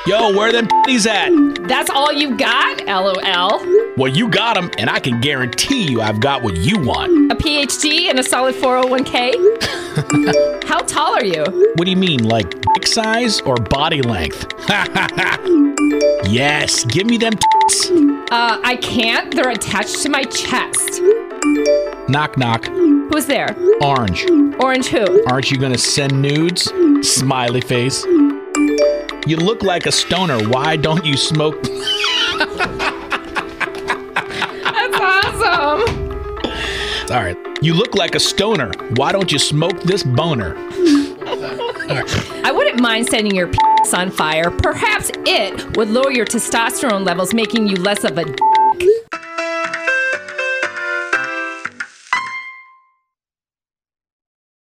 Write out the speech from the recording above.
Yo, where them titties at? That's all you got? LOL. Well, you got them, and I can guarantee you I've got what you want. A PhD and a solid 401k? How tall are you? What do you mean, like dick size or body length? Yes, give me them tits. I can't. They're attached to my chest. Knock, knock. Who's there? Orange. Orange who? Aren't you gonna send nudes? Smiley face. You look like a stoner. Why don't you smoke? That's awesome. All right. You look like a stoner. Why don't you smoke this boner? I wouldn't mind setting your on fire. Perhaps it would lower your testosterone levels, making you less of a